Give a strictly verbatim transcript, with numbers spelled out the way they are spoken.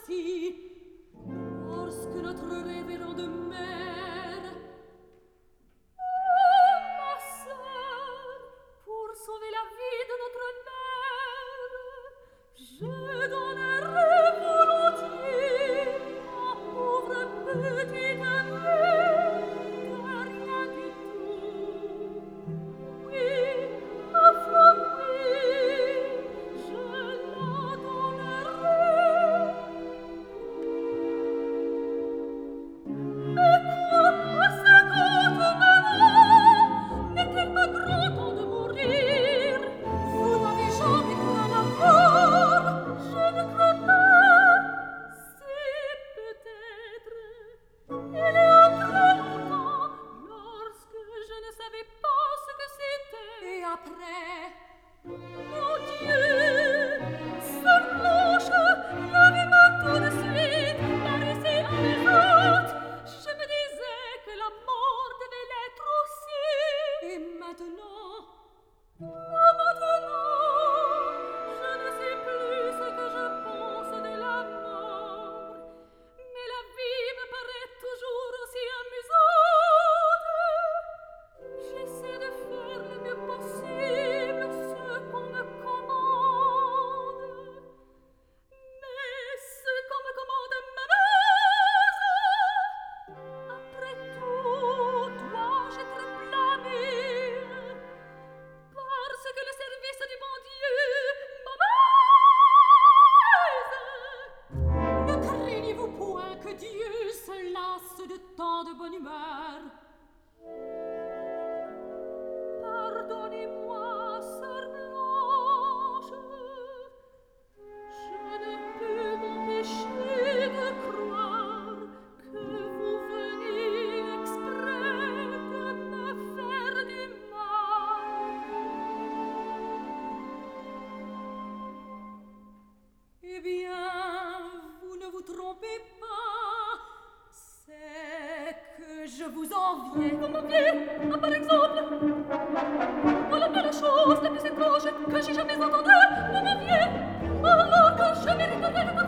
ainsi. Lorsque notre révérende mère, oh, ma sœur, pour sauver la vie de notre mère, je donnerais volontiers ma pauvre petite mère, de rien du tout. Oui, ma foi, oui, je la donnerais. Mais quoi, à cinquante ans, n'est-elle pas grand temps de mourir? Vous n'avez jamais cru à la mort, je ne crois pas. C'est peut-être, il y a très longtemps, lorsque je ne savais pas ce que c'était. Et après, mon Dieu, sœur Blanche, levez-moi tout de suite, paraissez aberrante. Je me disais que la mort devait l'être aussi. Et maintenant, oh, maintenant, je ne sais plus ce que je pense de la mort. Mais la vie me paraît toujours aussi amusante. J'essaie de faire le mieux possible ce qu'on me commande. Mais ce qu'on me commande m'amuse. Après tout, dois-je être blâmée? Parce que le service du bon Dieu m'amuse. Ne craignez-vous point que Dieu se lasse de tant de bonne humeur? Pardonnez-moi, sœur Blanche, je ne peux m'empêcher de croire que vous venez exprès de me faire du mal. Eh bien, vous ne vous trompez pas, c'est que je vous enviais. Vous m'enviez? Ah, par exemple? Voilà pas la chose la plus étrange que j'ai jamais entendue. Vous m'enviez? Alors que je mériterais de